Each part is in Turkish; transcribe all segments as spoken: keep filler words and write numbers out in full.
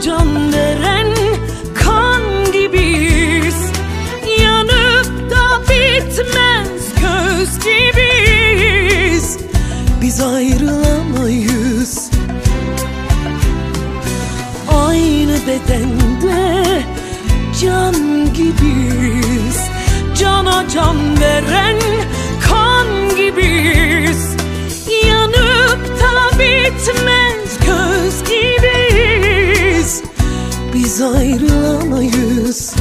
can veren kan gibiyiz. Yanıp da bitmez köz gibiyiz. Biz ayrılamayız. Aynı bedende can gibiyiz. Cana can veren kan gibiyiz. Yanıp da bitmez köz gibiyiz. Biz ayrılamayız.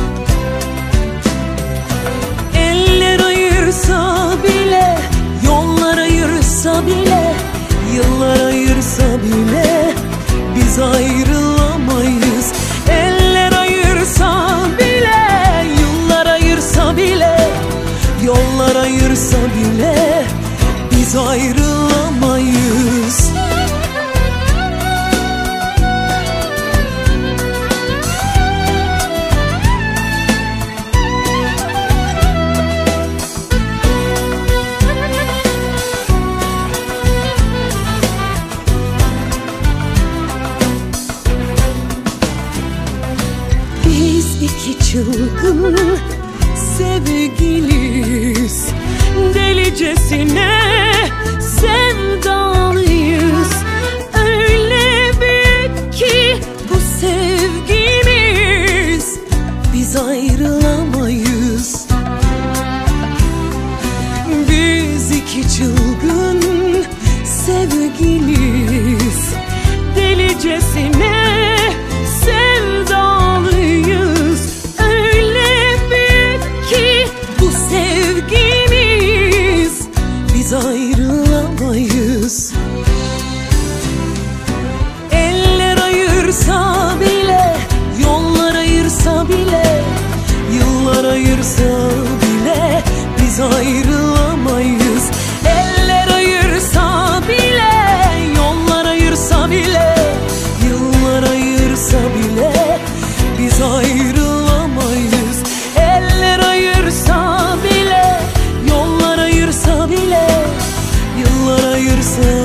Eller ayırsa bile, yollar ayırsa bile, yıllar ayırsa bile biz ayrılamayız. Eller ayırsa bile, yıllar ayırsa bile, yollar ayırsa bile biz ayrılamayız. Biz iki çılgın sevgiliyiz. Delicesine sevdalıyız. Öyle büyük ki bu sevgimiz. Biz ayrılamayız. Biz iki çılgın sevgiliyiz. Delicesine sevdalıyız. Öyle büyük ki bu sevgimiz. Biz ayrılamayız. Eller ayırsa bile, yollar ayırsa bile, yıllar ayırsa bile biz ayrılamayız. Eller ayırsa bile, yollar ayırsa bile, yıllar ayırsa bile biz ayrılamayız. Eller ayırsa bile, yollar ayırsa bile, yıllar ayırsa